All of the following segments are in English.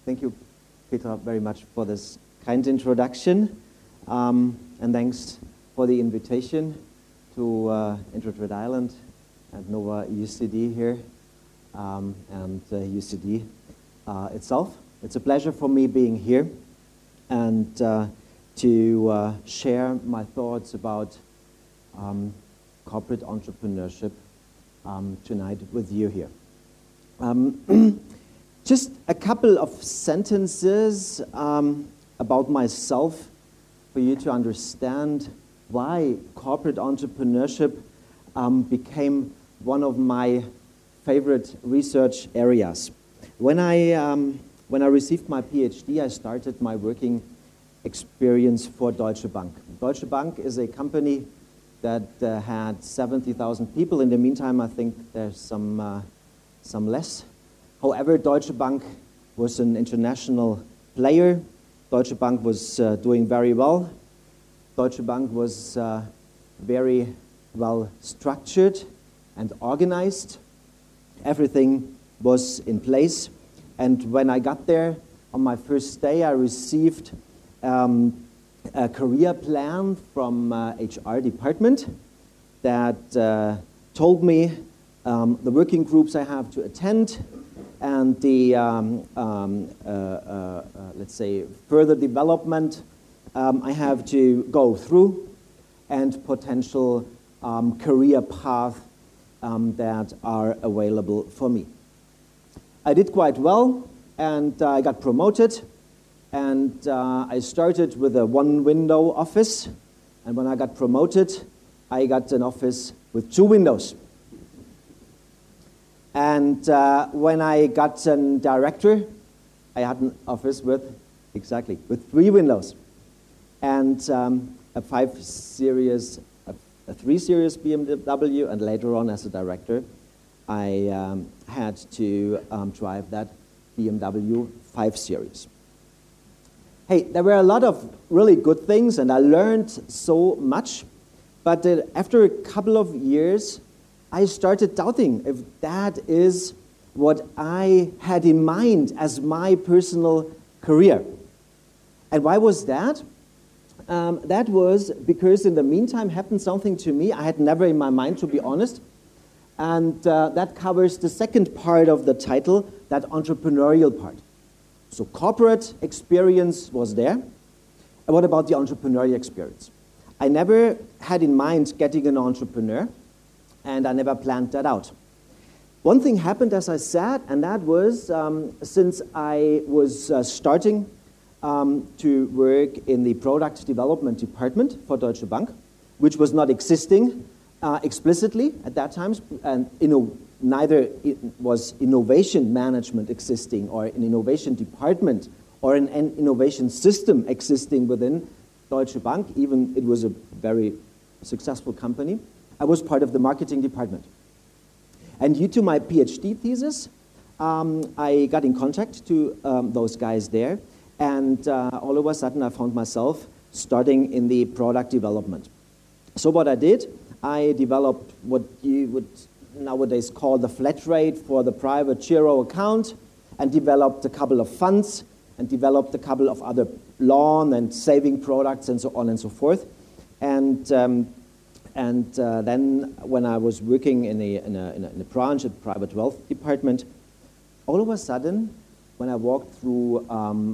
Thank you, Petra, very much for this kind introduction. And thanks for the invitation to Intrad Rhode Island and Nova UCD here and UCD itself. It's a pleasure for me being here and to share my thoughts about corporate entrepreneurship tonight with you here. Just a couple of sentences about myself for you to understand why corporate entrepreneurship became one of my favorite research areas. When I received my PhD, I started my working experience for Deutsche Bank. Deutsche Bank is a company that had 70,000 people. In the meantime, I think there's some less. However, Deutsche Bank was an international player. Deutsche Bank was doing very well. Deutsche Bank was very well structured and organized. Everything was in place. And when I got there on my first day, I received a career plan from HR department that told me the working groups I have to attend and the, let's say, further development I have to go through and potential career path that are available for me. I did quite well, and I got promoted, and I started with a one-window office, and when I got promoted, I got an office with 2 windows. And when I got a director, I had an office with 3 windows. And a 3 Series BMW, and later on as a director, I had to drive that BMW 5 Series. Hey, there were a lot of really good things, and I learned so much, but after a couple of years, I started doubting if that is what I had in mind as my personal career. And why was that? That was because in the meantime happened something to me I had never in my mind, to be honest. And that covers the second part of the title, that entrepreneurial part. So corporate experience was there. And what about the entrepreneurial experience? I never had in mind getting an entrepreneur, and I never planned that out. One thing happened, as I said, and that was since I was starting to work in the product development department for Deutsche Bank, which was not existing explicitly at that time, and neither was innovation management existing or an innovation department or an innovation system existing within Deutsche Bank, even it was a very successful company. I was part of the marketing department. And due to my PhD thesis, I got in contact to those guys there, and all of a sudden I found myself starting in the product development. So what I did, I developed what you would nowadays call the flat rate for the private Giro account, and developed a couple of funds, and developed a couple of other loan and saving products, and so on and so forth. And then when I was working in a branch at the private wealth department, all of a sudden, when I walked through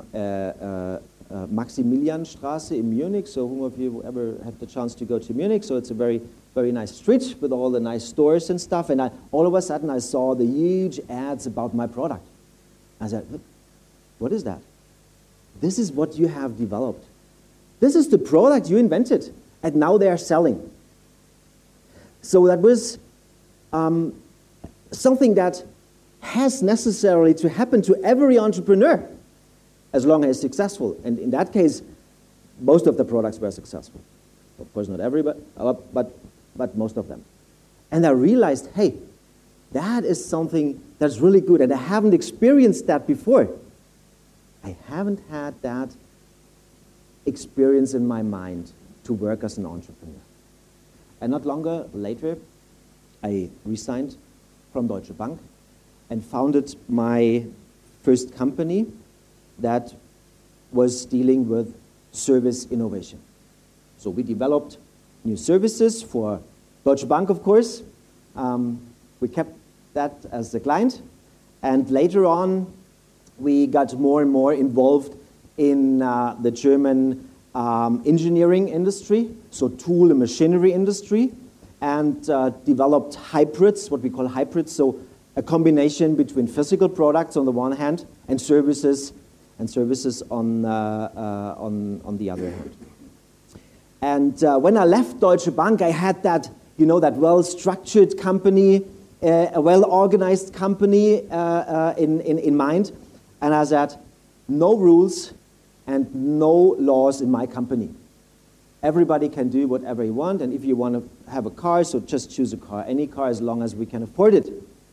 Maximilianstraße in Munich, so whom of you ever had the chance to go to Munich, so it's a very, very nice street with all the nice stores and stuff, and all of a sudden I saw the huge ads about my product. I said, what is that? This is what you have developed. This is the product you invented, and now they are selling. So that was something that has necessarily to happen to every entrepreneur, as long as successful. And in that case, most of the products were successful. Of course, not every, but most of them. And I realized, hey, that is something that's really good, and I haven't experienced that before. I haven't had that experience in my mind to work as an entrepreneur. And not longer later, I resigned from Deutsche Bank and founded my first company that was dealing with service innovation. So we developed new services for Deutsche Bank, of course. We kept that as the client. And later on, we got more and more involved in the German engineering industry, so tool and machinery industry, and developed hybrids, what we call hybrids, so a combination between physical products on the one hand and services on the other hand. And when I left Deutsche Bank, I had that, that well-structured company, a well-organized company in mind. And I said, no rules and no laws in my company. Everybody can do whatever you want, and if you want to have a car, so just choose a car, any car, as long as we can afford it.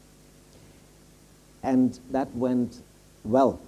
And that went well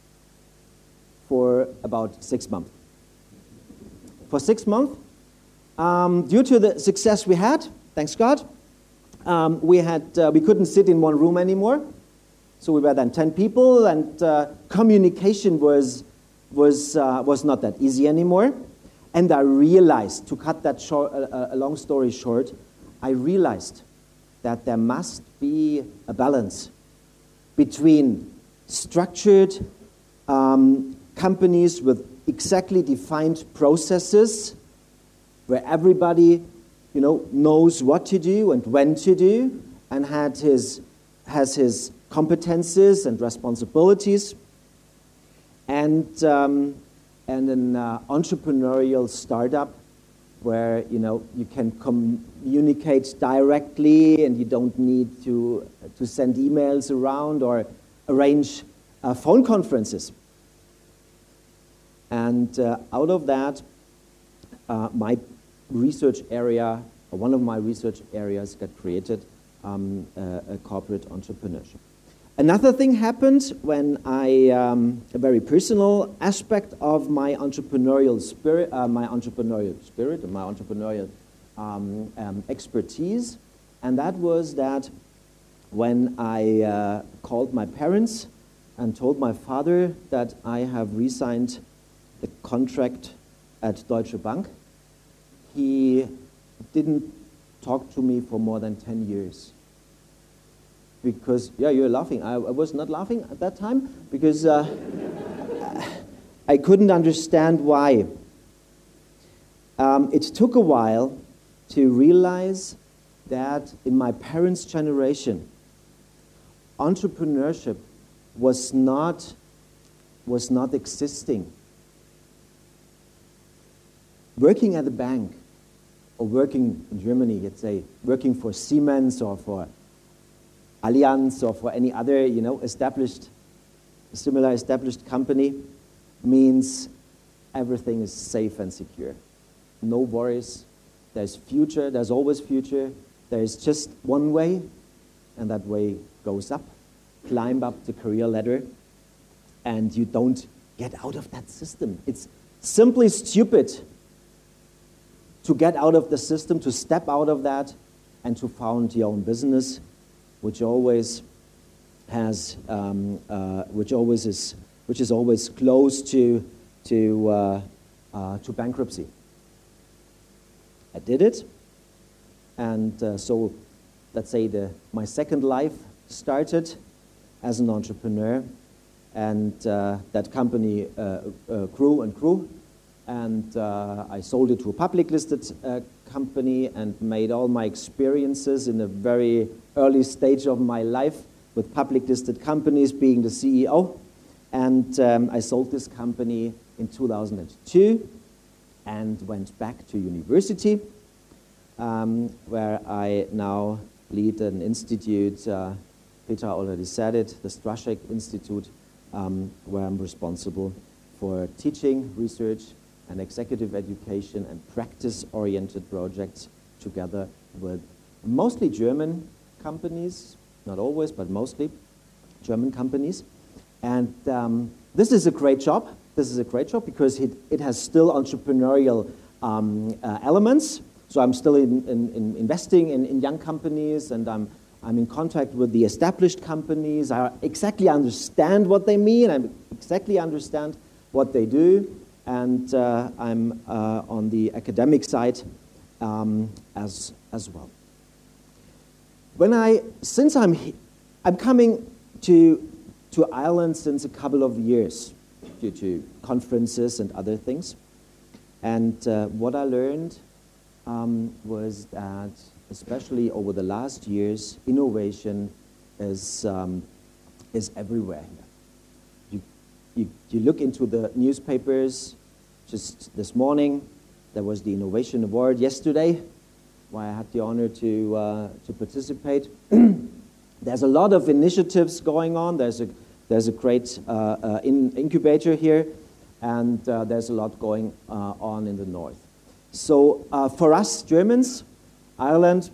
for about 6 months. For 6 months, due to the success we had, thanks God, we couldn't sit in one room anymore. So we were then 10 people, and communication was not that easy anymore. And I realized, to cut that short, a long story short, I realized that there must be a balance between structured companies with exactly defined processes, where everybody, knows what to do and when to do, and has his competences and responsibilities, and an entrepreneurial startup where you can communicate directly and you don't need to send emails around or arrange phone conferences. And out of that, my research area, or one of my research areas, got created, a corporate entrepreneurship. Another thing happened when a very personal aspect of my entrepreneurial spirit, and my entrepreneurial expertise, and that was that when I called my parents and told my father that I have resigned the contract at Deutsche Bank, he didn't talk to me for more than 10 years. Because, yeah, you're laughing. I was not laughing at that time because I couldn't understand why. It took a while to realize that in my parents' generation, entrepreneurship was not existing. Working at a bank, or working in Germany, let's say, working for Siemens or for Allianz or for any other, similar established company, means everything is safe and secure. No worries. There's future. There's always future. There's just one way, and that way goes up. Climb up the career ladder, and you don't get out of that system. It's simply stupid to get out of the system, to step out of that, and to found your own business, which always is close to bankruptcy. I did it, and so let's say my second life started as an entrepreneur, and that company grew and grew, and I sold it to a public listed company and made all my experiences in a very early stage of my life with public listed companies being the CEO. And I sold this company in 2002 and went back to university, where I now lead an institute, Petra already said it, the Straschek Institute, where I'm responsible for teaching, research, and executive education and practice-oriented projects together with mostly German companies, not always, but mostly German companies. And this is a great job. This is a great job because it has still entrepreneurial elements. So I'm still investing in young companies, and I'm I'm in contact with the established companies. I exactly understand what they mean. I exactly understand what they do. And I'm on the academic side as well. Since I'm coming to Ireland since a couple of years due to conferences and other things. And what I learned was that, especially over the last years, innovation is everywhere. You look into the newspapers. Just this morning, there was the Innovation Award yesterday, where I had the honor to participate. There's a lot of initiatives going on. There's a great incubator here, and there's a lot going on in the north. So for us Germans, Ireland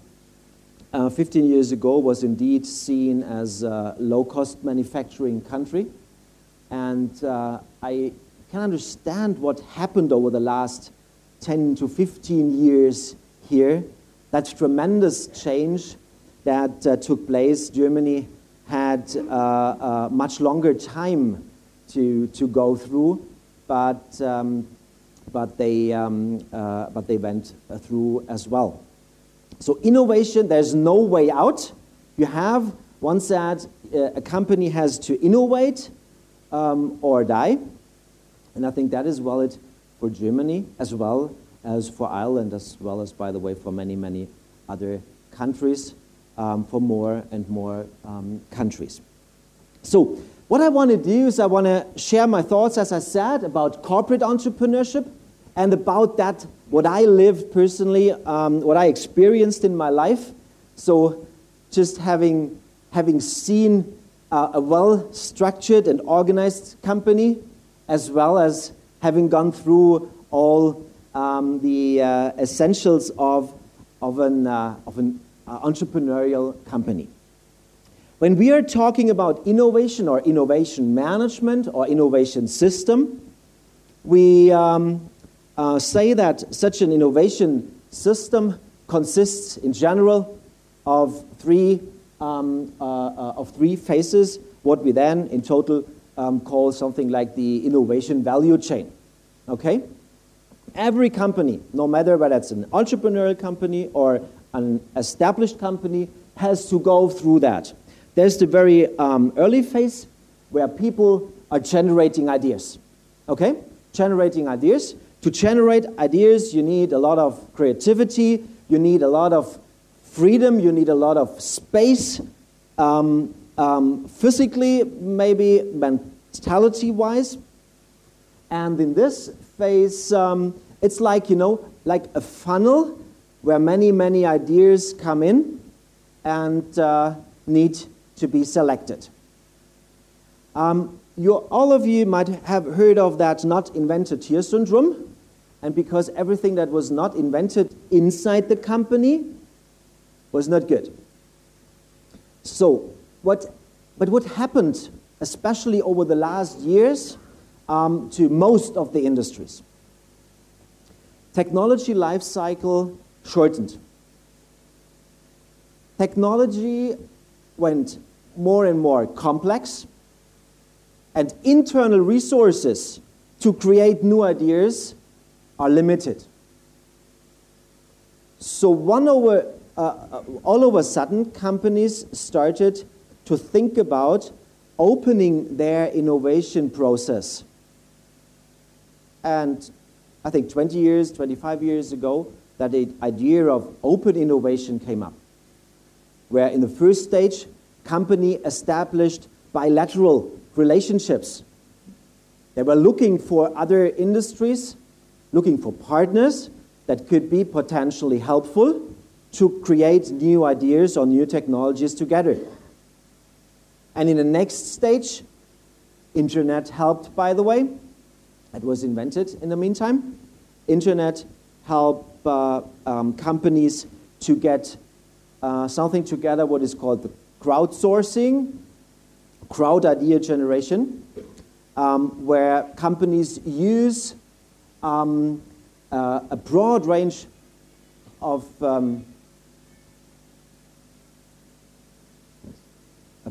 15 years ago was indeed seen as a low-cost manufacturing country, and I can understand what happened over the last 10 to 15 years here. That tremendous change that took place. Germany had much longer time to go through, but they went through as well. So innovation, there's no way out. You have once that a company has to innovate or die, and I think that is valid for Germany as well as for Ireland, as well as, by the way, for many, many other countries, for more and more countries. So what I want to do is I want to share my thoughts, as I said, about corporate entrepreneurship and about that, what I lived personally, what I experienced in my life. So just having seen a well-structured and organized company, as well as having gone through all the essentials of an entrepreneurial company. When we are talking about innovation or innovation management or innovation system, we say that such an innovation system consists in general of three phases, what we then in total call something like the innovation value chain. Okay? Every company, no matter whether it's an entrepreneurial company or an established company, has to go through that. There's the very early phase where people are generating ideas. Okay? Generating ideas. To generate ideas, you need a lot of creativity, you need a lot of freedom, you need a lot of space, physically, maybe mentality-wise. And in this phase, it's like, like a funnel where many, many ideas come in and need to be selected. All of you might have heard of that not invented here syndrome, and because everything that was not invented inside the company was not good. So, what happened, especially over the last years, to most of the industries? Technology life cycle shortened. Technology went more and more complex, and internal resources to create new ideas are limited. So all of a sudden, companies started to think about opening their innovation process. And I think 20 years, 25 years ago, that the idea of open innovation came up, where in the first stage, company established bilateral relationships. They were looking for other industries, looking for partners that could be potentially helpful to create new ideas or new technologies together. And in the next stage, internet helped, by the way. It was invented in the meantime. Internet helped companies to get something together, what is called the crowdsourcing, crowd idea generation, where companies use a broad range of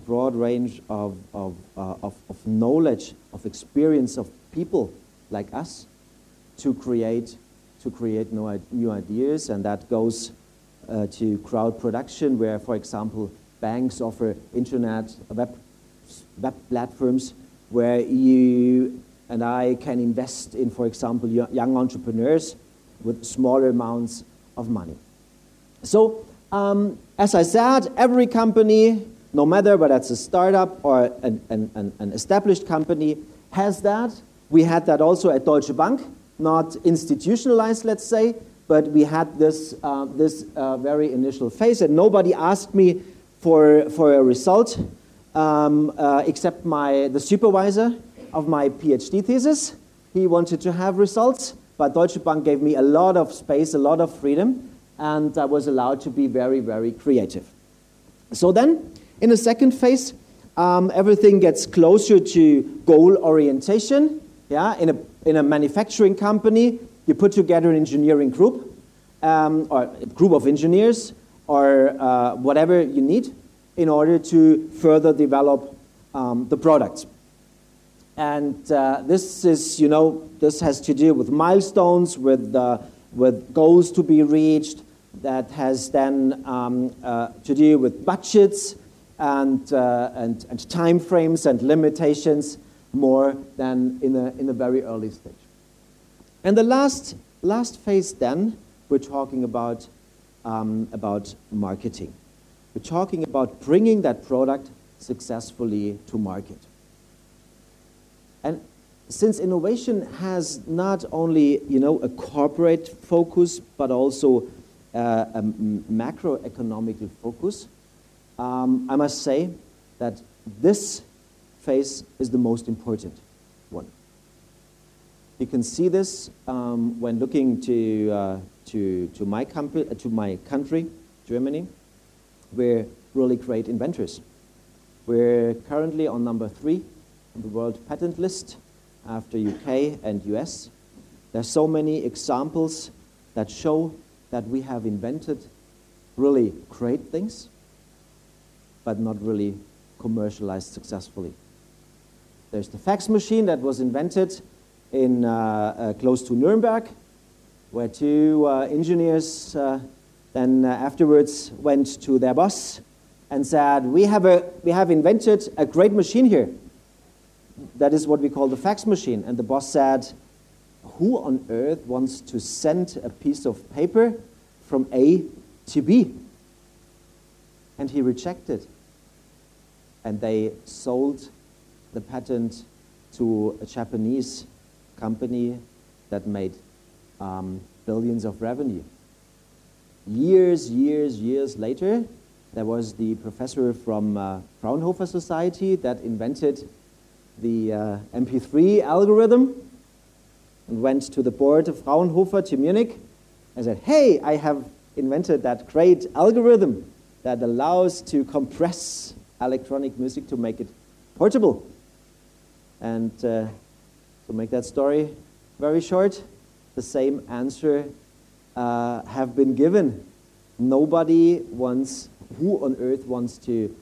broad range of knowledge, of experience of people like us to create new ideas, and that goes to crowd production, where, for example, banks offer internet web platforms where you and I can invest in, for example, young entrepreneurs with smaller amounts of money. So, as I said, every company, no matter whether it's a startup or an established company, has that. We had that also at Deutsche Bank, not institutionalized, let's say, but we had this very initial phase, and nobody asked me for a result except the supervisor of my PhD thesis. He wanted to have results, but Deutsche Bank gave me a lot of space, a lot of freedom, and I was allowed to be very, very creative. So then, in the second phase, everything gets closer to goal orientation. Yeah, in a manufacturing company, you put together an engineering group, or a group of engineers, or whatever you need in order to further develop the product. And this is, this has to do with milestones, with goals to be reached. That has then to do with budgets and time frames and limitations more than in a very early stage. And the last phase then, we're talking about marketing. We're talking about bringing that product successfully to market. And since innovation has not only, a corporate focus, but also a macroeconomical focus, I must say that this phase is the most important one. You can see this when looking to my country, Germany. We're really great inventors. We're currently on number 3 on the world patent list after UK and US. There's so many examples that show that we have invented really great things, but not really commercialized successfully. There's the fax machine that was invented in close to Nuremberg, where 2 engineers then afterwards went to their boss and said, we have invented a great machine here. That is what we call the fax machine. And the boss said, who on earth wants to send a piece of paper from A to B? And he rejected. And they sold the patent to a Japanese company that made billions of revenue. Years later, there was the professor from Fraunhofer Society that invented the MP3 algorithm and went to the board of Fraunhofer to Munich and said, hey, I have invented that great algorithm that allows to compress electronic music to make it portable. And to make that story very short, the same answer have been given. Nobody who on earth wants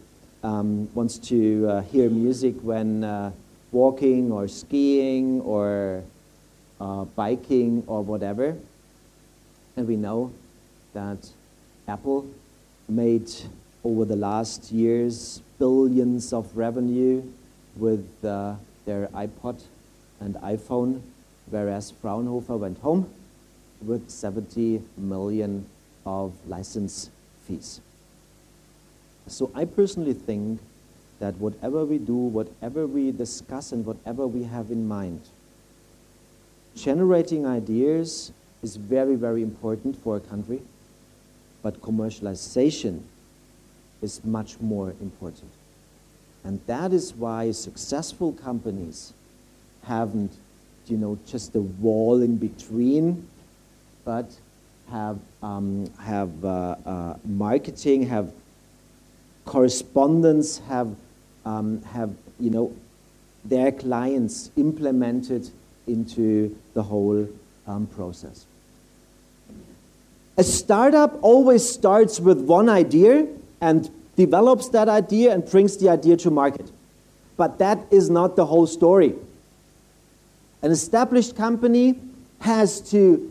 to hear music when walking or skiing or biking or whatever. And we know that Apple made over the last years billions of revenue with their iPod and iPhone, whereas Fraunhofer went home with 70 million of license fees. So I personally think that whatever we do, whatever we discuss, and whatever we have in mind, generating ideas is very, very important for a country, but commercialization is much more important. And that is why successful companies haven't, just a wall in between, but have marketing, have correspondence, have their clients implemented into the whole process. A startup always starts with one idea and develops that idea and brings the idea to market. But that is not the whole story. An established company has to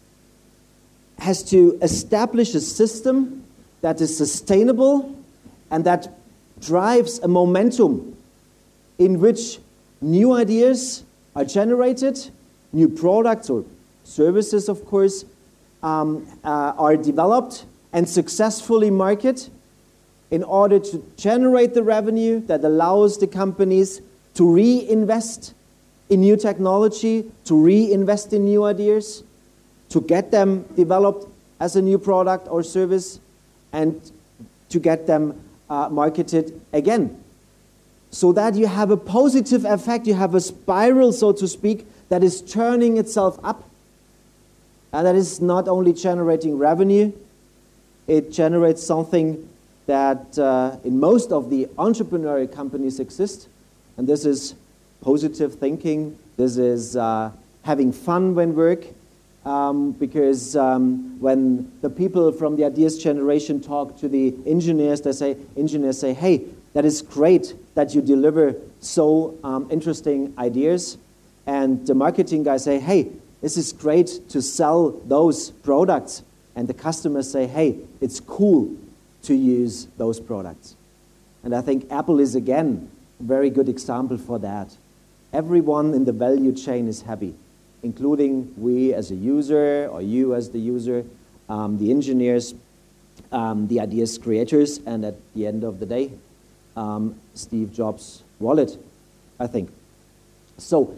establish a system that is sustainable and that drives a momentum in which new ideas are generated, new products or services, of course, are developed and successfully marketed in order to generate the revenue that allows the companies to reinvest in new technology, to reinvest in new ideas, to get them developed as a new product or service, and to get them marketed again. So that you have a positive effect, you have a spiral, so to speak, that is turning itself up, and that is not only generating revenue, it generates something that in most of the entrepreneurial companies exist, and this is positive thinking, this is having fun when work, because when the people from the ideas generation talk to the engineers say, hey, that is great that you deliver so interesting ideas, and the marketing guys say, hey, this is great to sell those products, and the customers say, hey, it's cool to use those products. And I think Apple is, again, a very good example for that. Everyone in the value chain is happy, including we as a user, or you as the user, the engineers, the ideas creators, and at the end of the day, Steve Jobs' wallet, I think. So,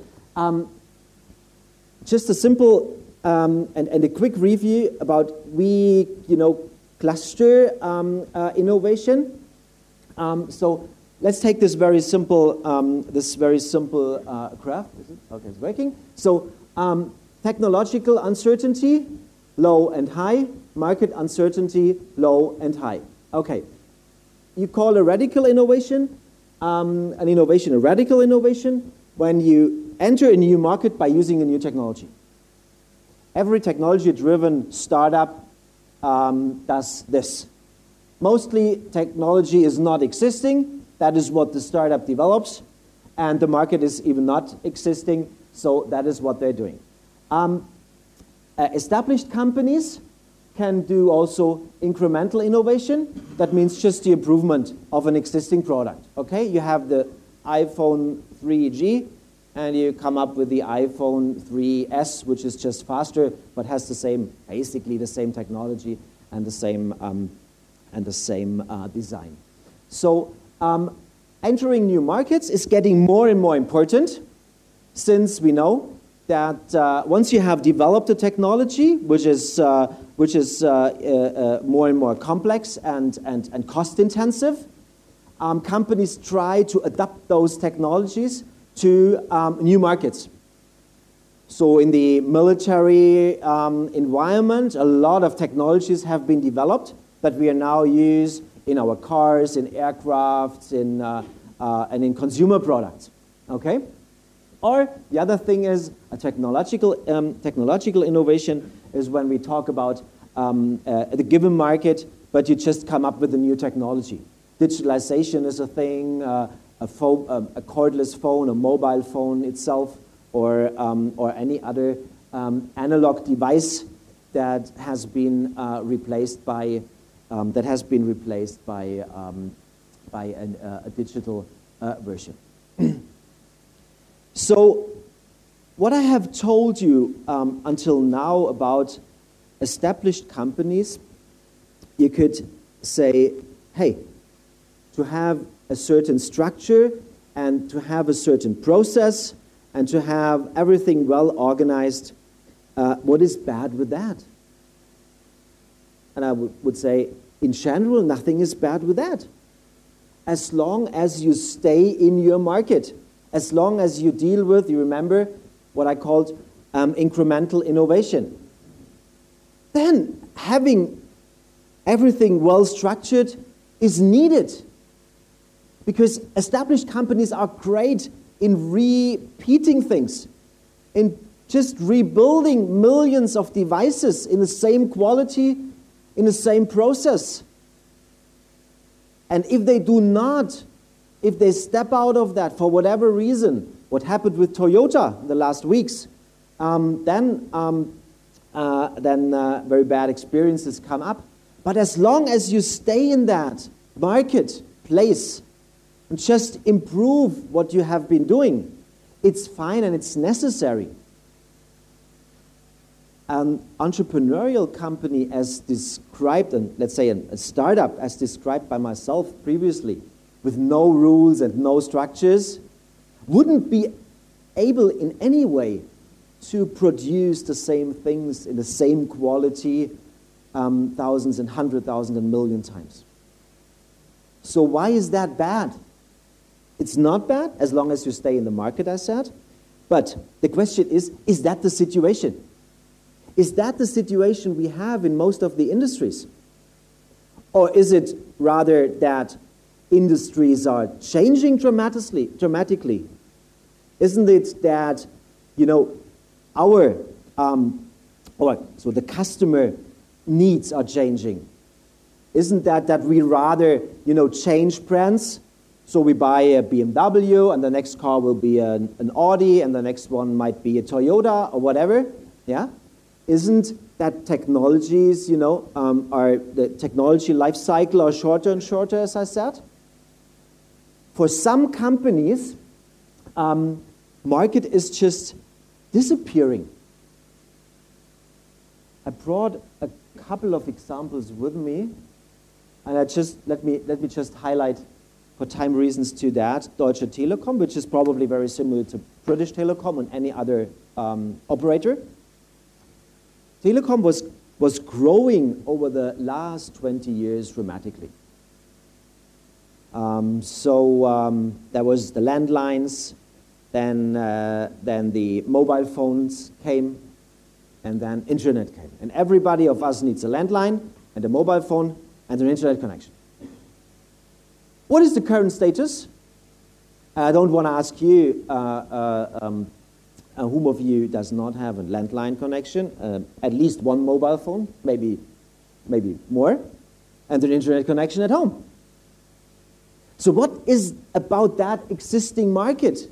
just a simple and a quick review about cluster innovation. So let's take this very simple graph. Is it? Okay, it's working. So technological uncertainty, low and high. Market uncertainty, low and high. Okay. You call a radical innovation a radical innovation when you enter a new market by using a new technology. Every technology-driven startup does this. Mostly technology is not existing. That is what the startup develops. And the market is even not existing. So that is what they're doing. Established companies can do also incremental innovation. That means just the improvement of an existing product. Okay, you have the iPhone 3G, and you come up with the iPhone 3S, which is just faster, but has basically the same technology and the same design. So entering new markets is getting more and more important, since we know that once you have developed a technology, which is more and more complex and cost-intensive, companies try to adapt those technologies to new markets. So in the military environment, a lot of technologies have been developed that we are now use in our cars, in aircraft, and in consumer products. Okay? Or the other thing is a technological innovation is when we talk about the given market, but you just come up with a new technology. Digitalization is a thing, a cordless phone, a mobile phone itself, or any other analog device that has been replaced by a digital version. So, what I have told you until now about established companies, you could say, hey, to have a certain structure and to have a certain process and to have everything well organized, what is bad with that? And I would say, in general, nothing is bad with that. As long as you stay in your market, as long as you deal with, you remember what I called incremental innovation. Then having everything well structured is needed, because established companies are great in repeating things, in just rebuilding millions of devices in the same quality, in the same process. And if they do not, if they step out of that for whatever reason, what happened with Toyota in the last weeks, then very bad experiences come up. But as long as you stay in that marketplace and just improve what you have been doing, it's fine and it's necessary. An entrepreneurial company as described, and let's say a startup as described by myself previously, with no rules and no structures, wouldn't be able in any way to produce the same things in the same quality thousands and 100,000 and million times. So why is that bad? It's not bad as long as you stay in the market, I said. But the question is that the situation? Is that the situation we have in most of the industries? Or is it rather that industries are changing dramatically? Isn't it that, so the customer needs are changing? Isn't that we rather, change brands? So we buy a BMW, and the next car will be an Audi, and the next one might be a Toyota or whatever. Yeah, isn't that technologies, are the technology life cycle are shorter and shorter, as I said? For some companies, market is just disappearing. I brought a couple of examples with me, and let me just highlight, for time reasons, to that Deutsche Telekom, which is probably very similar to British Telecom and any other operator. Telecom was growing over the last 20 years dramatically. There was the landlines, then the mobile phones came, and then internet came. And everybody of us needs a landline and a mobile phone and an internet connection. What is the current status? I don't want to ask you whom of you does not have a landline connection, at least one mobile phone, maybe more, and an internet connection at home. So what is about that existing market?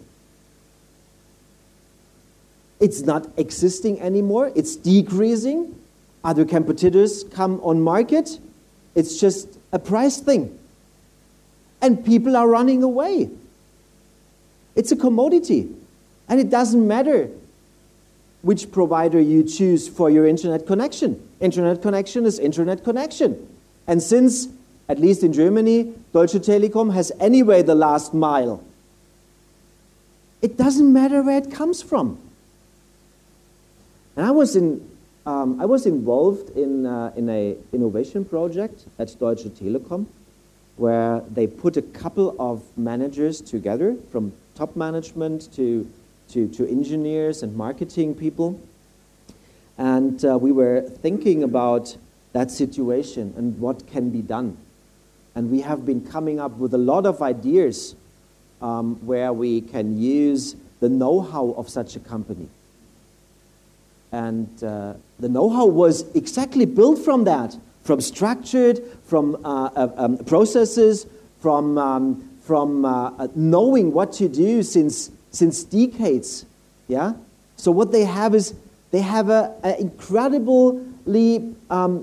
It's not existing anymore. It's decreasing. Other competitors come on market. It's just a price thing. And people are running away. It's a commodity. And it doesn't matter which provider you choose for your internet connection. Internet connection is internet connection. And since, at least in Germany, Deutsche Telekom has anyway the last mile, it doesn't matter where it comes from. And I was involved in a innovation project at Deutsche Telekom, where they put a couple of managers together, from top management to engineers and marketing people. And we were thinking about that situation and what can be done. And we have been coming up with a lot of ideas where we can use the know-how of such a company. And the know-how was exactly built from that, from structured, from processes, from knowing what to do since decades. Yeah. So what they have is they have an incredibly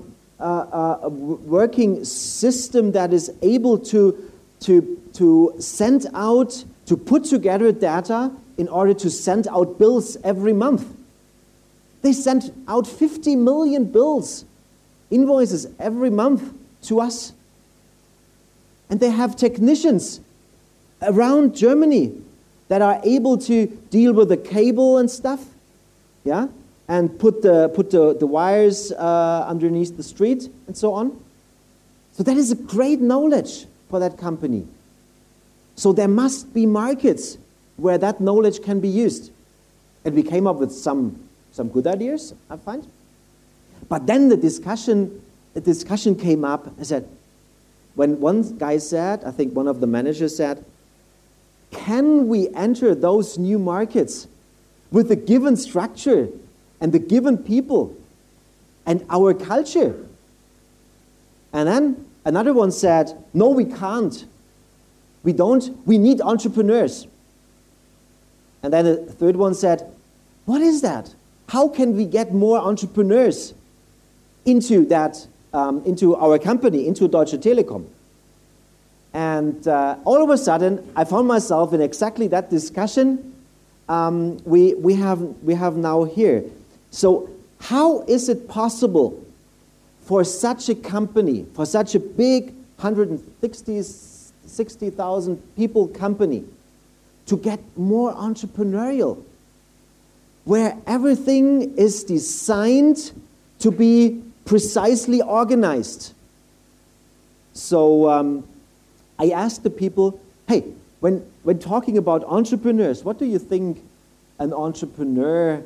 working system that is able to send out, to put together data in order to send out bills every month. They send out 50 million bills, invoices every month to us. And they have technicians around Germany that are able to deal with the cable and stuff, yeah, and put the wires underneath the street and so on. So that is a great knowledge for that company. So there must be markets where that knowledge can be used. And we came up with some good ideas, I find. But then the discussion came up. I said, when one guy said, I think one of the managers said, can we enter those new markets with the given structure and the given people and our culture? And then Another one said, no, we can't. We don't. We need entrepreneurs. And then a third one said, what is that? How can we get more entrepreneurs into that, into our company, into Deutsche Telekom? And all of a sudden, I found myself in exactly that discussion we have now here. So how is it possible for such a company, for such a big 160,000 people company, to get more entrepreneurial, where everything is designed to be precisely organized? So I asked the people, hey, when talking about entrepreneurs, what do you think an entrepreneur,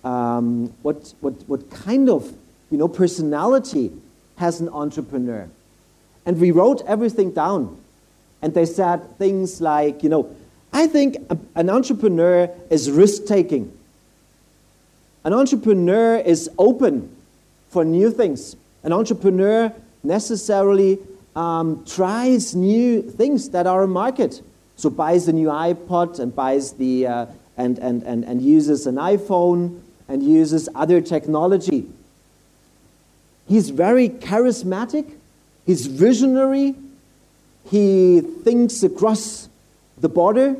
what kind of personality has an entrepreneur? And we wrote everything down. And they said things like, I think an entrepreneur is risk-taking. An entrepreneur is open for new things. An entrepreneur necessarily tries new things that are a market. So buys a new iPod and buys the and uses an iPhone and uses other technology. He's very charismatic. He's visionary. He thinks across the border.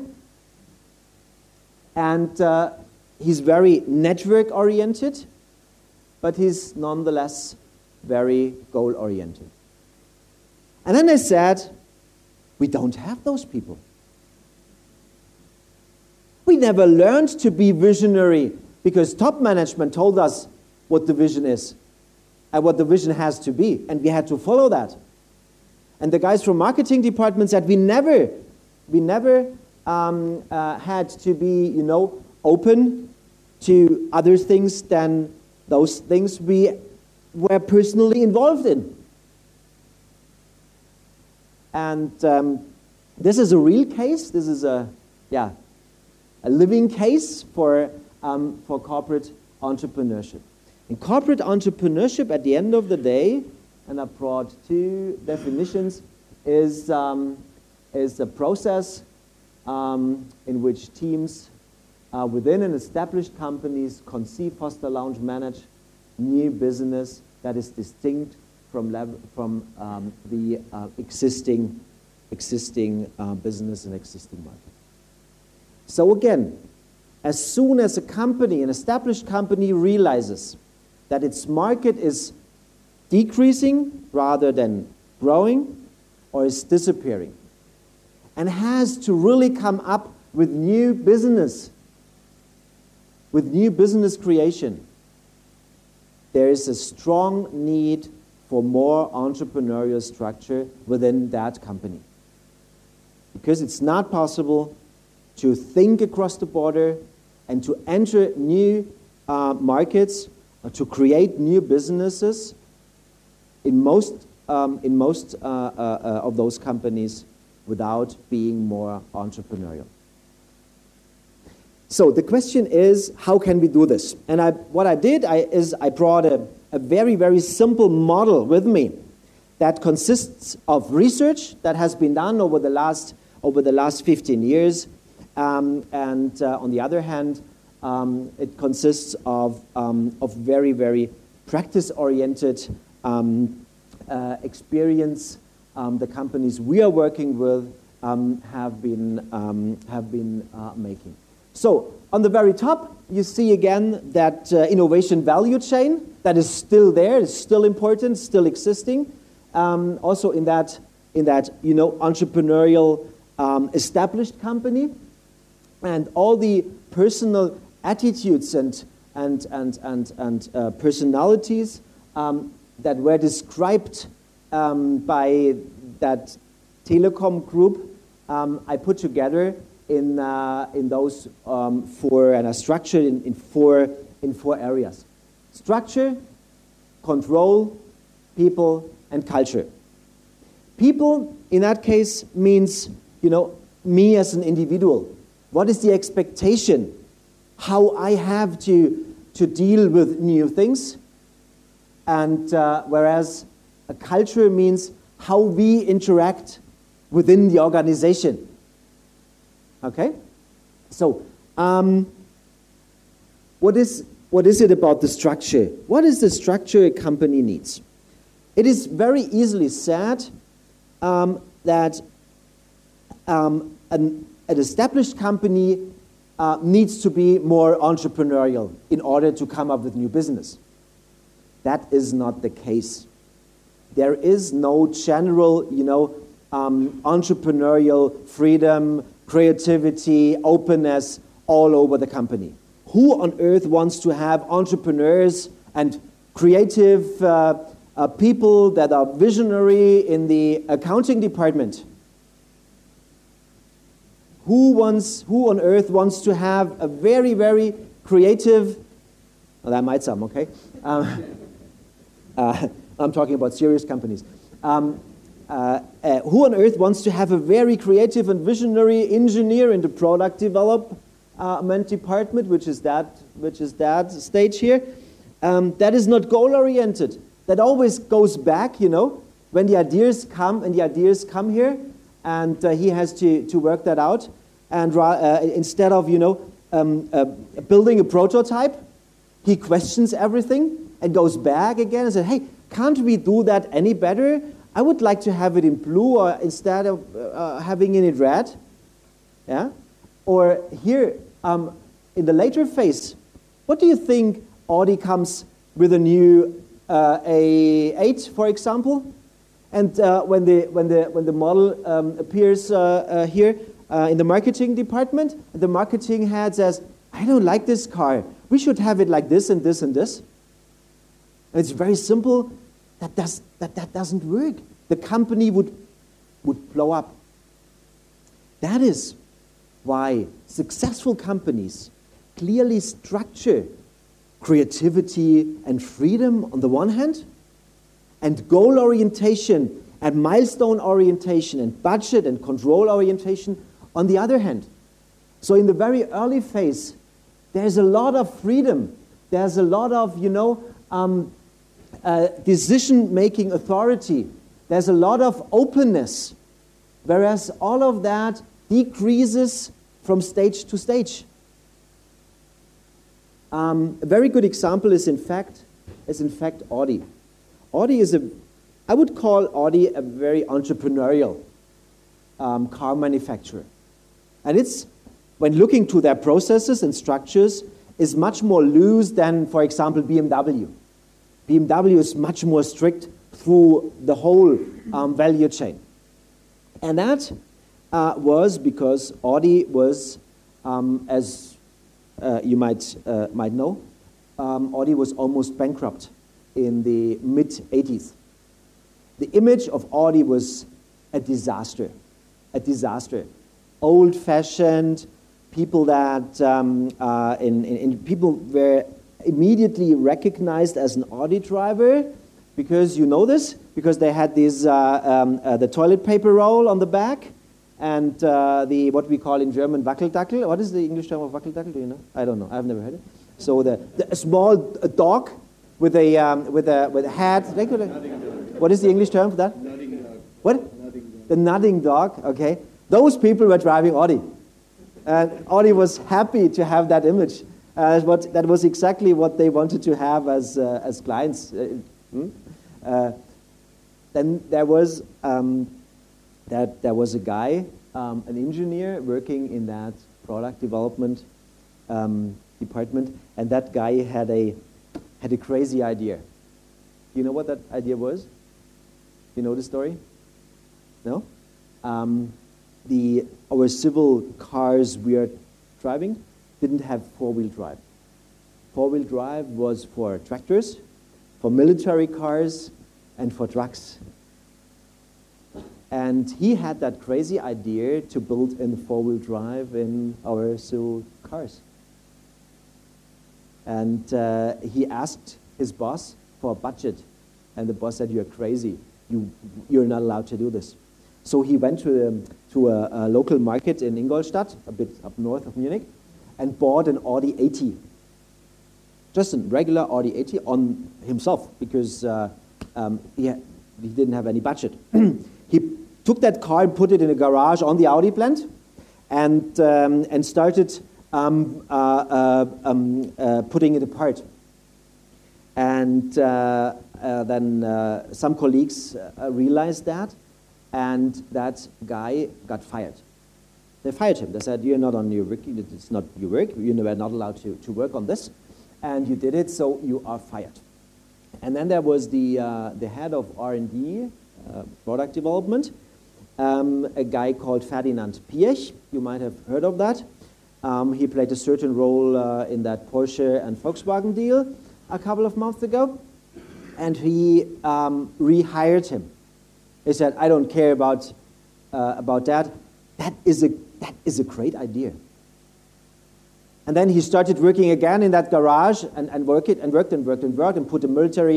And he's very network-oriented, but he's nonetheless very goal-oriented. And then I said, we don't have those people. We never learned to be visionary because top management told us what the vision is and what the vision has to be, and we had to follow that. And the guys from marketing department said we never had to be, open to other things than those things we were personally involved in. And this is a real case. This is a living case for corporate entrepreneurship. In corporate entrepreneurship, at the end of the day, and I brought two definitions, is a process in which teams within an established companies conceive, foster, launch, manage new business that is distinct from the existing business and existing market. So again, as soon as a company, an established company, realizes that its market is decreasing rather than growing, or is disappearing, and has to really come up with new business creation, there is a strong need for more entrepreneurial structure within that company. Because it's not possible to think across the border and to enter new markets, or to create new businesses in most of those companies without being more entrepreneurial. So the question is, how can we do this? And what I did is I brought a very, very simple model with me that consists of research that has been done over the last 15 years, and on the other hand, it consists of very, very practice-oriented experience. The companies we are working with have been making. So on the very top, you see again that innovation value chain that is still there, is still important, still existing. Also in that entrepreneurial established company, and all the personal attitudes and personalities that were described by that telecom group, I put together in those four, and are structured in four areas: structure, control, people, and culture. People in that case means me as an individual. What is the expectation? How I have to deal with new things, and whereas a culture means how we interact within the organization. Okay? So, what is it about the structure? What is the structure a company needs? It is very easily said that an established company needs to be more entrepreneurial in order to come up with new business. That is not the case. There is no general, entrepreneurial freedom, creativity, openness all over the company. Who on earth wants to have entrepreneurs and creative people that are visionary in the accounting department? Who on earth wants to have a very, very creative, well, that might some, okay? I'm talking about serious companies. Who on earth wants to have a very creative and visionary engineer in the product development department, which is that stage here? That is not goal-oriented. That always goes back, when the ideas come here, and he has to work that out. And instead of, building a prototype, he questions everything and goes back again and says, hey, can't we do that any better? I would like to have it in blue or instead of having it in red. Yeah? Or here, in the later phase, what do you think Audi comes with a new A8, for example? And when the model appears here in the marketing department, the marketing head says, I don't like this car. We should have it like this and this and this. And it's very simple. That doesn't work. The company would blow up. That is why successful companies clearly structure creativity and freedom on the one hand, and goal orientation and milestone orientation and budget and control orientation on the other hand. So in the very early phase, there's a lot of freedom. There's a lot of, decision-making authority. There's a lot of openness, whereas all of that decreases from stage to stage. A very good example is in fact Audi. Audi is I would call Audi a very entrepreneurial car manufacturer. And it's, when looking to their processes and structures, is much more loose than, for example, BMW. BMW is much more strict through the whole value chain. And that was because Audi was, as you might know, Audi was almost bankrupt in the mid-80s. The image of Audi was a disaster. Old-fashioned, people that people were immediately recognized as an Audi driver, because you know this, because they had these the toilet paper roll on the back, and the what we call in German Wackeldackel. What is the English term of Wackeldackel? Do you know? I don't know. I've never heard it. So a small dog with a hat. What is the English term for that? Nodding dog. What? Nodding dog. The nodding dog. Okay. Those people were driving Audi, and Audi was happy to have that image. That was exactly what they wanted to have as clients. Then there was a guy, an engineer working in that product development department, and that guy had a crazy idea. You know what that idea was? You know the story? No? Our civil cars we are driving didn't have four-wheel drive. Four-wheel drive was for tractors, for military cars, and for trucks. And he had that crazy idea to build in four-wheel drive in our civil cars. And he asked his boss for a budget, and the boss said, "You're crazy. You're not allowed to do this." So he went to a local market in Ingolstadt, a bit up north of Munich, and bought an Audi 80. Just a regular Audi 80 on himself, because he didn't have any budget. He took that car and put it in a garage on the Audi plant, and started putting it apart. And then some colleagues realized that, and that guy got fired. They fired him. They said, "You're not on your work. It's not your work. You were not allowed to work on this, and you did it, so you are fired." And then there was the head of R&D, product development, a guy called Ferdinand Piëch. You might have heard of that. He played a certain role in that Porsche and Volkswagen deal a couple of months ago, and he rehired him. He said, "I don't care about that. That is a great idea." And then he started working again in that garage and worked and put a military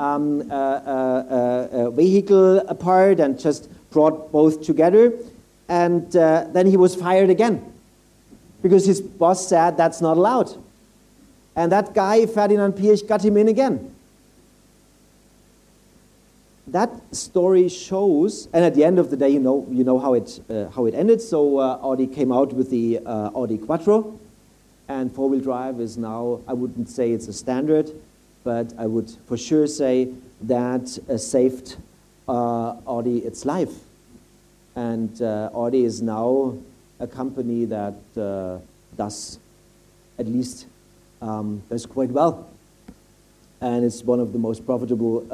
vehicle apart and just brought both together. And then he was fired again because his boss said that's not allowed. And that guy, Ferdinand Piëch, got him in again. That story shows, and at the end of the day, you know how it ended. So Audi came out with the Audi Quattro, and four-wheel drive is now, I wouldn't say it's a standard, but I would for sure say that saved Audi its life. And Audi is now a company that does at least does quite well. And it's one of the most profitable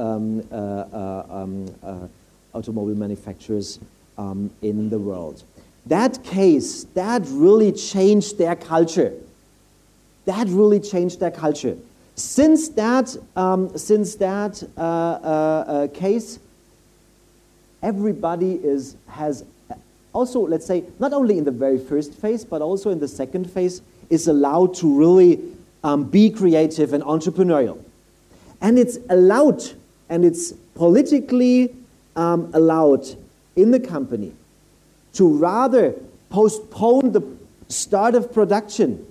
automobile manufacturers in the world. That case, that really changed their culture. That really changed their culture. Since that case, everybody has also, let's say, not only in the very first phase, but also in the second phase, is allowed to really be creative and entrepreneurial. And it's allowed, and it's politically allowed in the company to rather postpone the start of production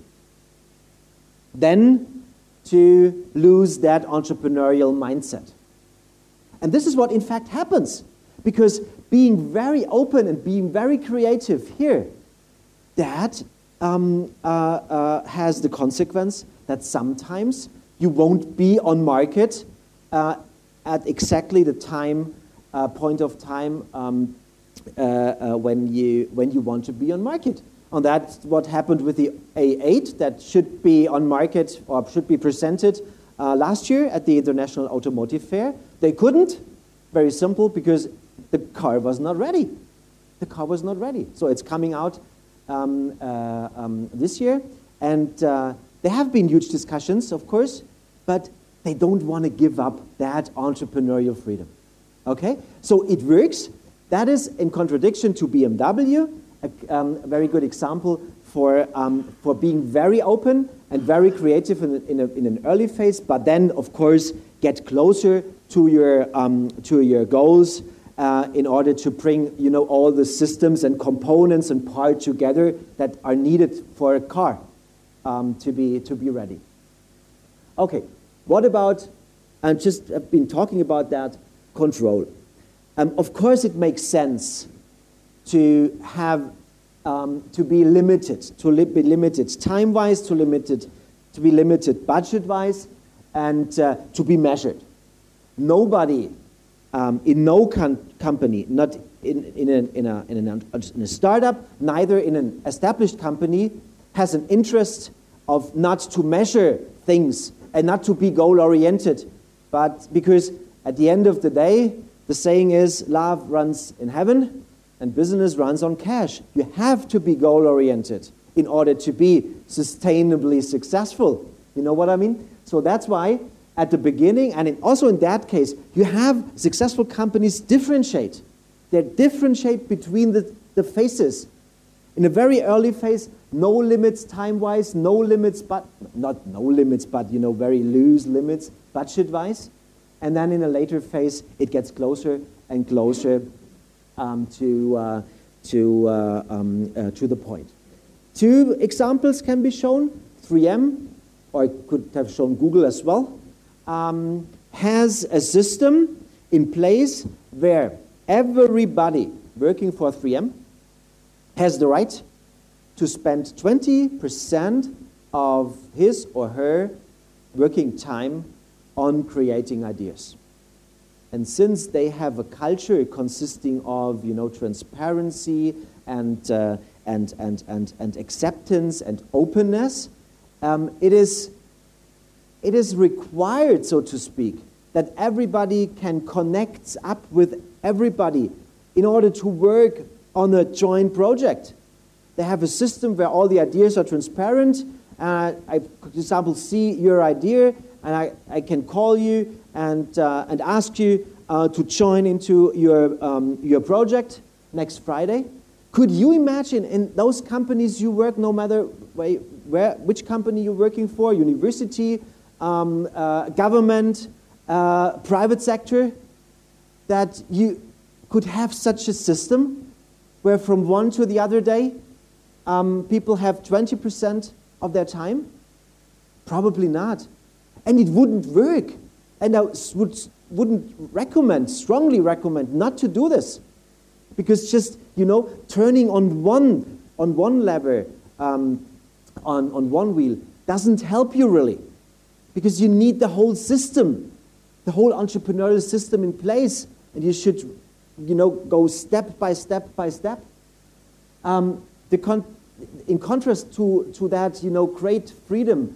than to lose that entrepreneurial mindset. And this is what in fact happens, because being very open and being very creative here, that has the consequence that sometimes you won't be on market at exactly the point of time when you want to be on market. And that's what happened with the A8 that should be on market or should be presented last year at the International Automotive Fair. They couldn't, very simple, because the car was not ready. The car was not ready. So it's coming out this year. And there have been huge discussions, of course, but they don't want to give up that entrepreneurial freedom. Okay? So it works. That is in contradiction to BMW, a very good example for being very open and very creative in an early phase, but then, of course, get closer to your goals in order to bring all the systems and components and parts together that are needed for a car to be ready. Okay, what about? I've been talking about that control. Of course, it makes sense to have to be limited time-wise, to be limited budget-wise, and to be measured. Nobody in no company, not in a startup, neither in an established company, has an interest of not to measure things and not to be goal-oriented, but because at the end of the day, the saying is, love runs in heaven and business runs on cash. You have to be goal-oriented in order to be sustainably successful. You know what I mean? So that's why at the beginning, and also in that case, you have successful companies differentiate. They differentiate between the phases. In a very early phase, no limits time-wise, no limits, but not no limits, but very loose limits budget-wise. And then in a later phase, it gets closer and closer to the point. Two examples can be shown. 3M, or I could have shown Google as well, has a system in place where everybody working for 3M has the right to spend 20% of his or her working time on creating ideas. And since they have a culture consisting of, transparency and acceptance and openness, it is required, so to speak, that everybody can connect up with everybody in order to work on a joint project. They have a system where all the ideas are transparent. I, for example, see your idea, and I can call you and ask you to join into your project next Friday. Could you imagine in those companies you work, no matter which company you're working for, university, government, private sector, that you could have such a system where from one to the other day, people have 20% of their time? Probably not. And it wouldn't work. And I wouldn't strongly recommend not to do this. Because just, turning on one lever, on one wheel, doesn't help you really. Because you need the whole system, the whole entrepreneurial system in place. And you should, go step by step by step. In contrast to that, great freedom,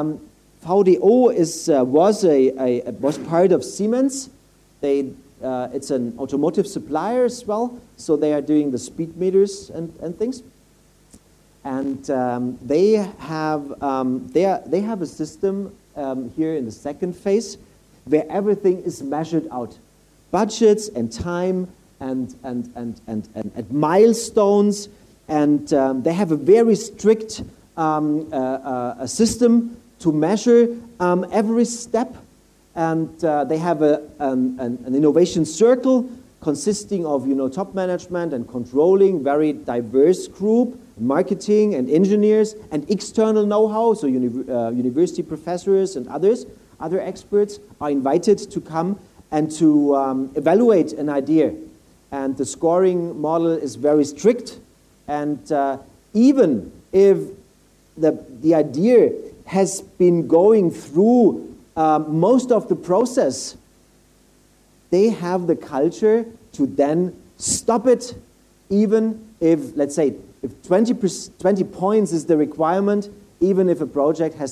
VDO was part of Siemens. It's an automotive supplier as well, so they are doing the speed meters and things. And they have a system here in the second phase where everything is measured out, budgets and time and milestones, and they have a very strict a system to measure every step. And they have an innovation circle consisting of top management and controlling, very diverse group, marketing and engineers, and external know-how, so university professors and other experts are invited to come and to evaluate an idea. And the scoring model is very strict, and even if the idea has been going through most of the process, they have the culture to then stop it, even if, let's say, if 20 points is the requirement, even if a project has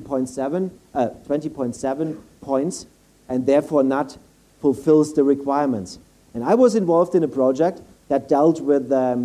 20.7 points, and therefore not fulfills the requirements. And I was involved in a project that dealt with a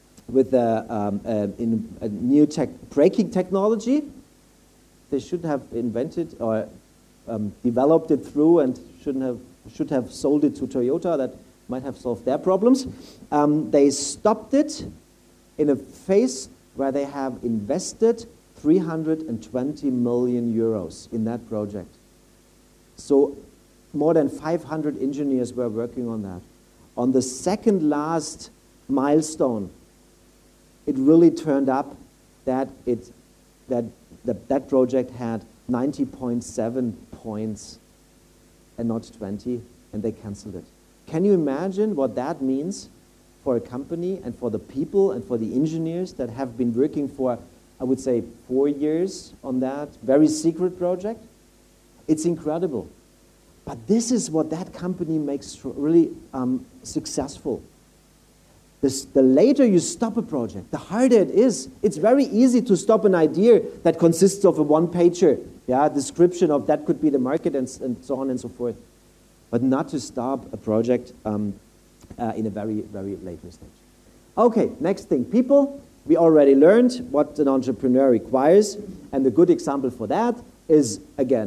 new braking technology. They should have invented or developed it through and should have sold it to Toyota. That might have solved their problems. They stopped it in a phase where they have invested 320 million euros in that project. So more than 500 engineers were working on that. On the second last milestone, it really turned up that that project had 90.7 points and not 20, and they canceled it. Can you imagine what that means for a company and for the people and for the engineers that have been working for, I would say, 4 years on that very secret project? It's incredible. But this is what that company makes really successful. The later you stop a project, the harder it is. It's very easy to stop an idea that consists of a one-pager, description of that could be the market and so on and so forth. But not to stop a project in a very, very later stage. Okay, next thing, people. We already learned what an entrepreneur requires, and a good example for that is,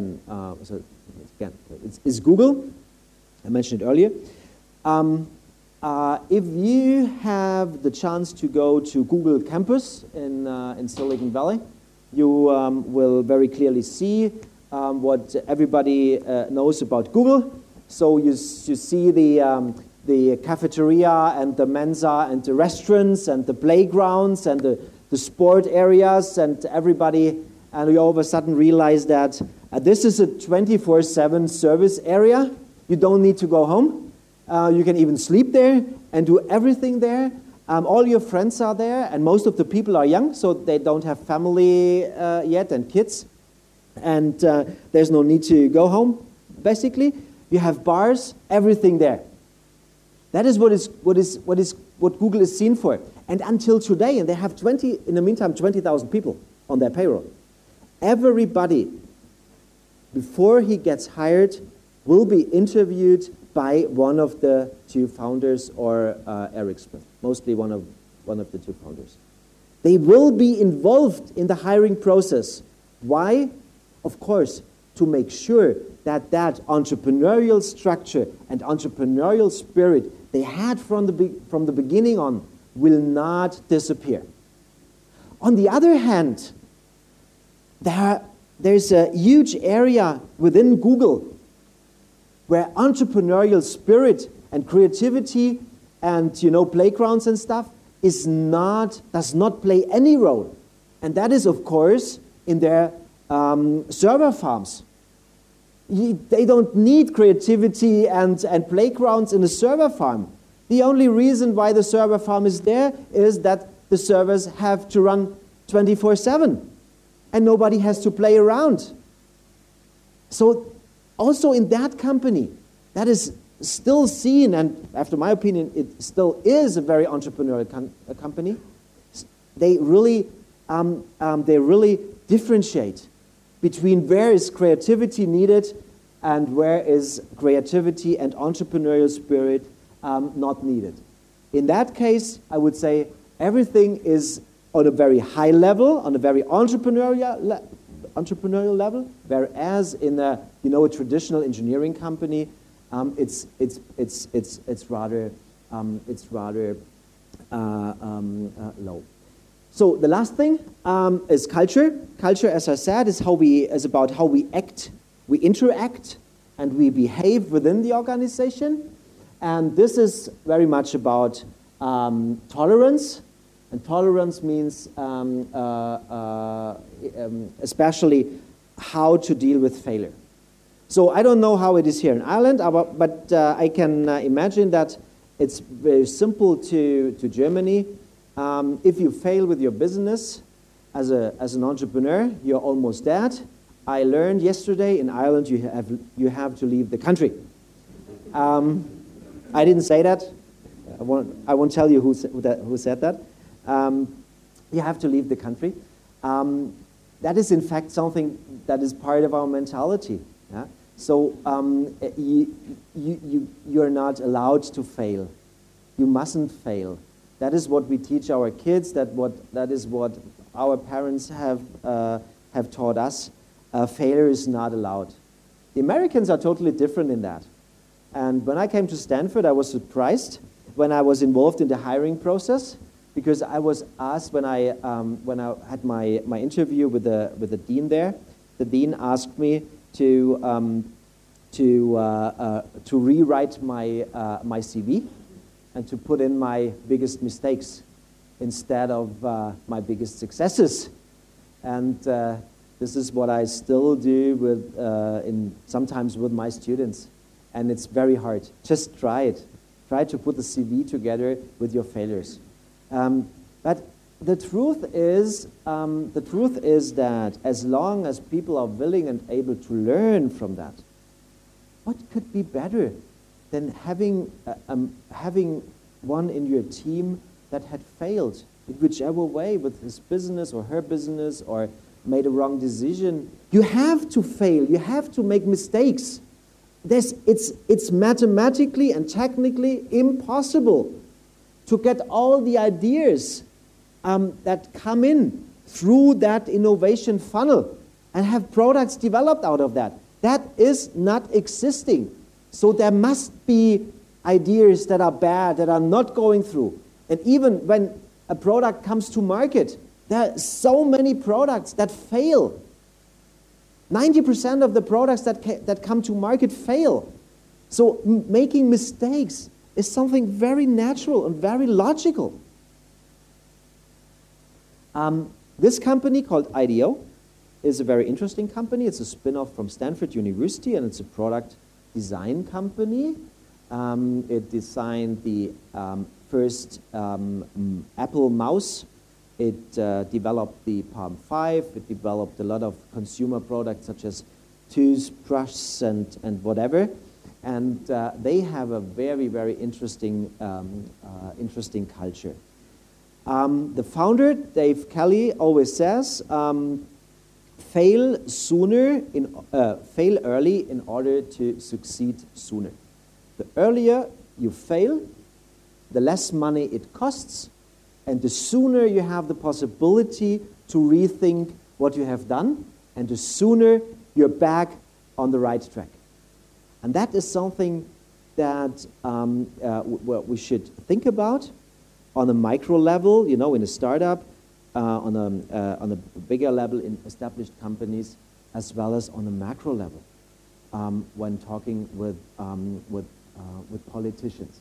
it's Google. I mentioned it earlier. If you have the chance to go to Google Campus in Silicon Valley, you will very clearly see what everybody knows about Google. So you see the cafeteria and the mensa and the restaurants and the playgrounds and the sport areas and everybody, and you all of a sudden realize that this is a 24/7 service area. You don't need to go home. You can even sleep there and do everything there. All your friends are there, and most of the people are young, so they don't have family yet and kids. And there's no need to go home, basically. You have bars, everything there. That is what Google is seen for. And until today, and they have 20,000 people on their payroll. Everybody, before he gets hired, will be interviewed by one of the two founders or Eric Schmidt, mostly one of the two founders. They will be involved in the hiring process. Why? Of course, to make sure that entrepreneurial structure and entrepreneurial spirit they had from the beginning on will not disappear. On the other hand, there's a huge area within Google where entrepreneurial spirit and creativity and playgrounds and stuff does not play any role. And that is, of course, in their server farms. They don't need creativity and playgrounds in a server farm. The only reason why the server farm is there is that the servers have to run 24/7 and nobody has to play around. So also in that company, that is still seen, and after my opinion, it still is a very entrepreneurial company. They really differentiate between where is creativity needed and where is creativity and entrepreneurial spirit not needed. In that case, I would say everything is on a very high level, on a very entrepreneurial level, whereas in a traditional engineering company, it's rather low. So the last thing is culture. Culture, as I said, is about how we act, we interact, and we behave within the organization. And this is very much about tolerance. And tolerance means especially how to deal with failure. So I don't know how it is here in Ireland, but I can imagine that it's very simple to Germany. If you fail with your business as an entrepreneur, you're almost dead. I learned yesterday in Ireland you have to leave the country. I didn't say that. I won't tell you who said that. You have to leave the country. That is in fact something that is part of our mentality. Yeah? So you're not allowed to fail. You mustn't fail. That is what we teach our kids. That is what our parents have taught us. Failure is not allowed. The Americans are totally different in that. And when I came to Stanford, I was surprised when I was involved in the hiring process, because I was asked when I had my interview with the dean there. The dean asked me to rewrite my CV and to put in my biggest mistakes instead of my biggest successes. And this is what I still do sometimes with my students. And it's very hard. Just try it. Try to put the CV together with your failures. But the truth is that as long as people are willing and able to learn from that, what could be better than having one in your team that had failed in whichever way with his business or her business or made a wrong decision? You have to fail. You have to make mistakes. It's mathematically and technically impossible to get all the ideas that come in through that innovation funnel and have products developed out of that. That is not existing. So there must be ideas that are bad, that are not going through. And even when a product comes to market, there are so many products that fail. 90% of the products that come to market fail. So making mistakes is something very natural and very logical. This company called IDEO is a very interesting company. It's a spin-off from Stanford University, and it's a product design company. It designed the first Apple mouse. It developed the Palm 5. It developed a lot of consumer products such as toothbrushes and whatever. And they have a very, very interesting culture. The founder, Dave Kelly, always says, fail early in order to succeed sooner. The earlier you fail, the less money it costs, and the sooner you have the possibility to rethink what you have done, and the sooner you're back on the right track. And that is something that we should think about on a micro level, in a startup, on a bigger level in established companies, as well as on a macro level when talking with politicians.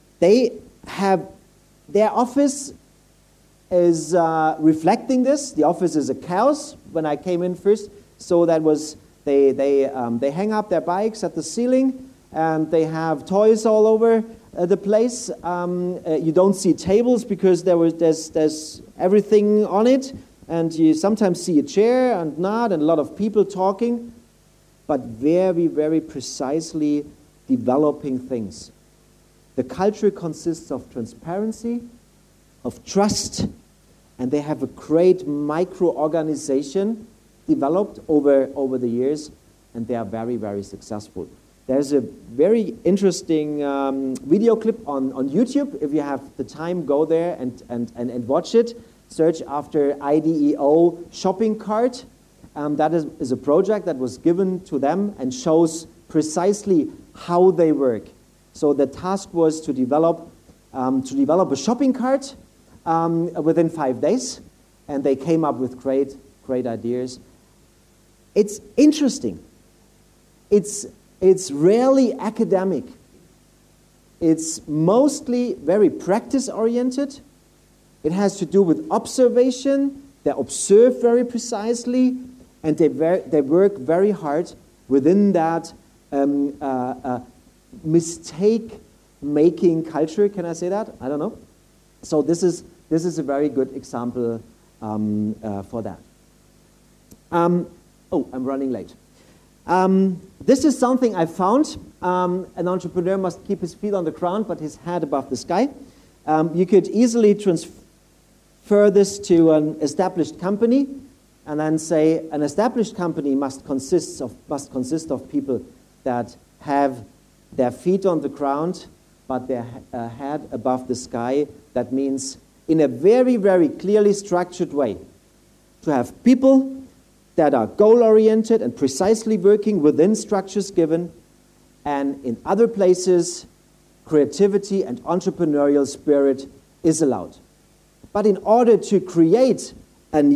Their office is reflecting this. The office is a chaos when I came in first. So that was they hang up their bikes at the ceiling, and they have toys all over the place. You don't see tables because there's everything on it, and you sometimes see a chair and not, and a lot of people talking, but very, very precisely developing things. The culture consists of transparency, of trust, and they have a great micro-organization developed over the years, and they are very, very successful. There's a very interesting video clip on YouTube. If you have the time, go there and watch it. Search after IDEO shopping cart. That is a project that was given to them and shows precisely how they work. So the task was to develop a shopping cart within 5 days, and they came up with great ideas. It's interesting. It's rarely academic. It's mostly very practice-oriented. It has to do with observation. They observe very precisely, and they work very hard within that mistake-making culture. Can I say that? I don't know. So this is a very good example for that. I'm running late. This is something I found. An entrepreneur must keep his feet on the ground, but his head above the sky. You could easily transfer this to an established company, and then say an established company must consist of people that have their feet on the ground, but their head above the sky. That means in a very, very clearly structured way, to have people that are goal-oriented and precisely working within structures given, and in other places, creativity and entrepreneurial spirit is allowed. But in order to create an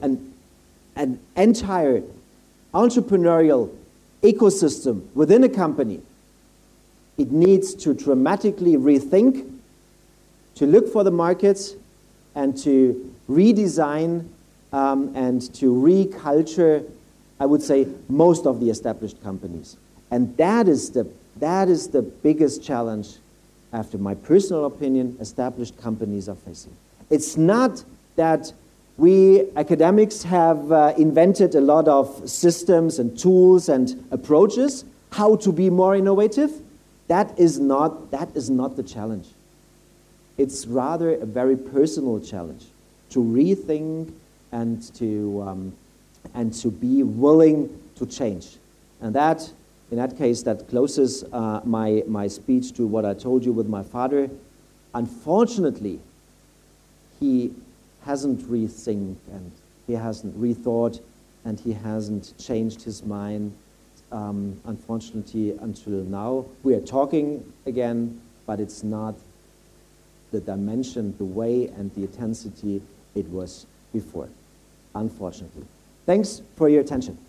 entire entrepreneurial ecosystem within a company, it needs to dramatically rethink, to look for the markets, and to redesign and to reculture, I would say, most of the established companies. And that is the biggest challenge, after my personal opinion, established companies are facing. It's not that we academics have invented a lot of systems and tools and approaches how to be more innovative. That is not the challenge. It's rather a very personal challenge to rethink and to be willing to change. And that, in that case, that closes my speech to what I told you with my father. Unfortunately, he hasn't rethinked, and he hasn't rethought, and he hasn't changed his mind, unfortunately, until now. We are talking again, but it's not the dimension, the way, and the intensity it was before, unfortunately. Thanks for your attention.